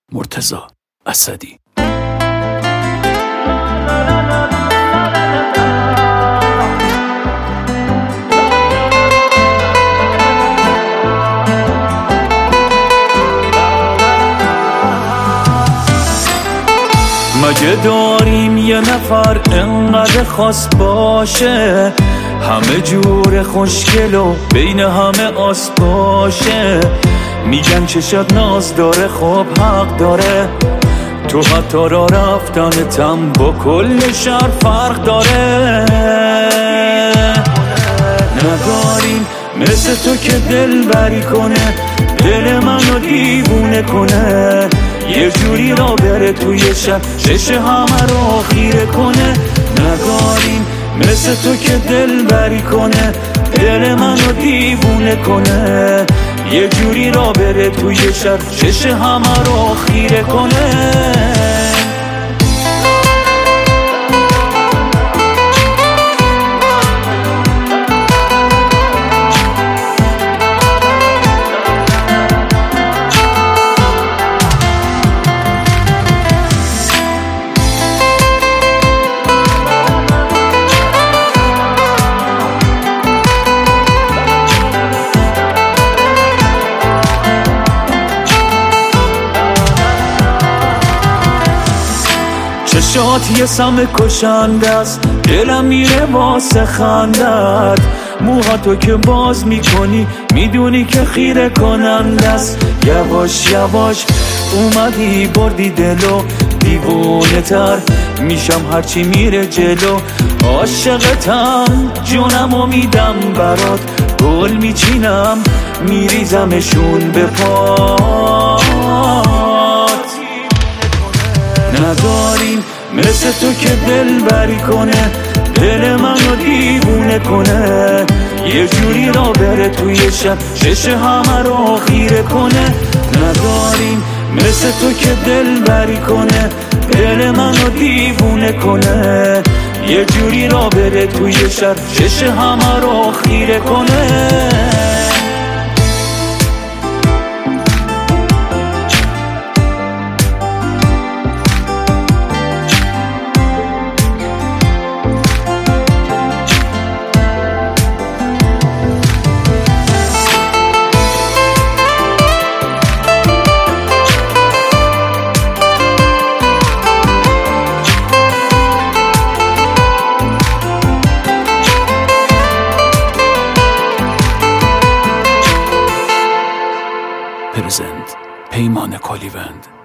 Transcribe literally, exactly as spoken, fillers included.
مرتضی اسدی. مگه داریم یه نفر انقدر خاص باشه، همه جور خوشگل و بین همه آس باشه؟ میگن چشات ناز داره، خب حق داره، تو حتی را رفتنتم با کل شهر فرق داره. نداریم مثل تو که دل بری کنه، دل منو دیوونه کنه، یه جوری را بره توی شب چش همه رو خیره کنه. نداریم مثل تو که دل بری کنه، دل منو دیوونه کنه، یه جوری را بره توی شب چش همه رو خیره کنه. چشات یه سم کشنده است، دلم میره واسه خندت، موها تو که باز میکنی میدونی که خیره کننده است. یواش یواش اومدی بردی دلو، دیوونه تر میشم هرچی میره جلو. عاشقتم جونمو میدم برات، گل میچینم میریزمشون به پات. نداریم مثل تو که دل بری کنه، دل منو دیوونه کنه، یه جوری را بره توی شب چش همه رو خیره کنه. نداریم مثل تو که دل بری کنه، دل منو دیوونه کنه، یه جوری را بره توی شب چش همه رو خیره کنه. پرزنت پیمان کلیوند.